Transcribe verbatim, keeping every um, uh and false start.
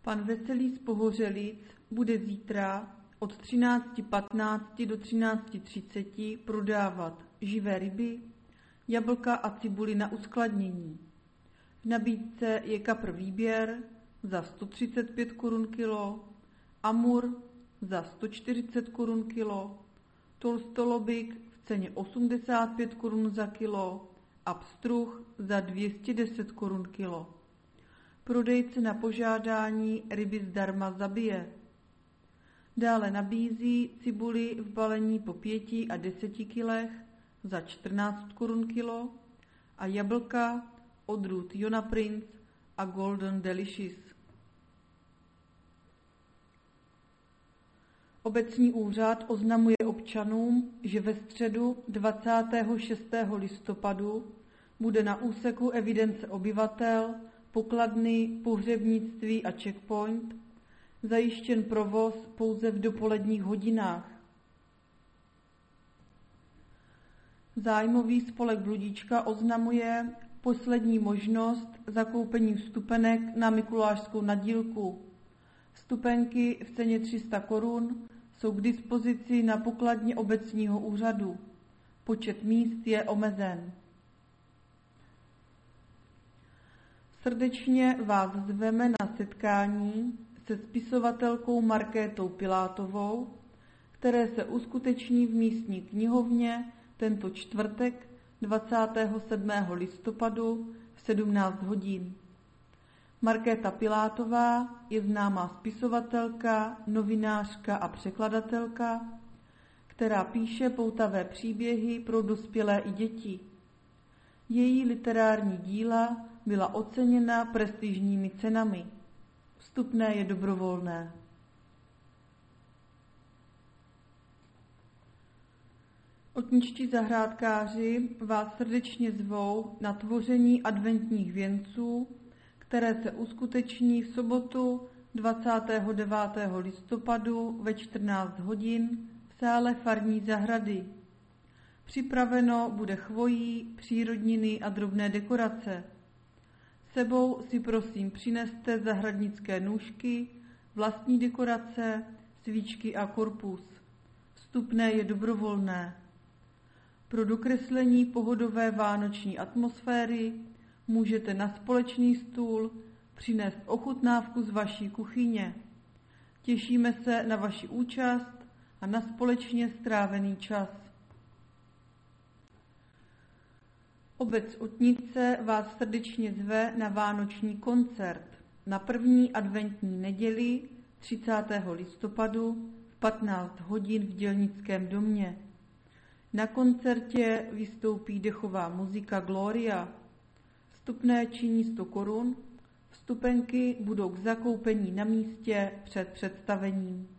Pan Veselý z Pohořelic bude zítra od třináct patnáct do třináct třicet prodávat živé ryby, jablka a cibuli na uskladnění. V nabídce je kapr výběr za sto třicet pět korun kilo, amur za sto čtyřicet korun kilo, tolstolobik v ceně osmdesát pět korun za kilo a pstruh za dvě stě deset korun kilo. Prodejce na požádání ryby zdarma zabije. Dále nabízí cibuli v balení po pěti a deseti kilech za čtrnáct korun kilo a jablka odrůd Jona Prince a Golden Delicious. Obecní úřad oznamuje občanům, že ve středu dvacátého šestého listopadu bude na úseku evidence obyvatel, pokladny, pohřebnictví a checkpoint zajištěn provoz pouze v dopoledních hodinách. Zájmový spolek Bludička oznamuje poslední možnost zakoupení vstupenek na mikulášskou nadílku. Vstupenky v ceně tři sta korun jsou k dispozici na pokladně obecního úřadu. Počet míst je omezen. Srdečně vás zveme na setkání se spisovatelkou Markétou Pilátovou, které se uskuteční v místní knihovně tento čtvrtek dvacátého sedmého listopadu v sedmnáct hodin. Markéta Pilátová je známá spisovatelka, novinářka a překladatelka, která píše poutavé příběhy pro dospělé i děti. Její literární díla byla oceněna prestižními cenami. Vstupné je dobrovolné. Otničtí zahrádkáři vás srdečně zvou na tvoření adventních věnců, které se uskuteční v sobotu dvacátého devátého listopadu ve čtrnáct hodin v sále farní zahrady. Připraveno bude chvojí, přírodniny a drobné dekorace. Sebou si prosím přineste zahradnické nůžky, vlastní dekorace, svíčky a korpus. Vstupné je dobrovolné. Pro dokreslení pohodové vánoční atmosféry můžete na společný stůl přinést ochutnávku z vaší kuchyně. Těšíme se na vaši účast a na společně strávený čas. Obec Otnice vás srdečně zve na vánoční koncert na první adventní neděli třicátého listopadu v patnáct hodin v Dělnickém domě. Na koncertě vystoupí dechová muzika Gloria. Vstupné činí sto korun, vstupenky budou k zakoupení na místě před představením.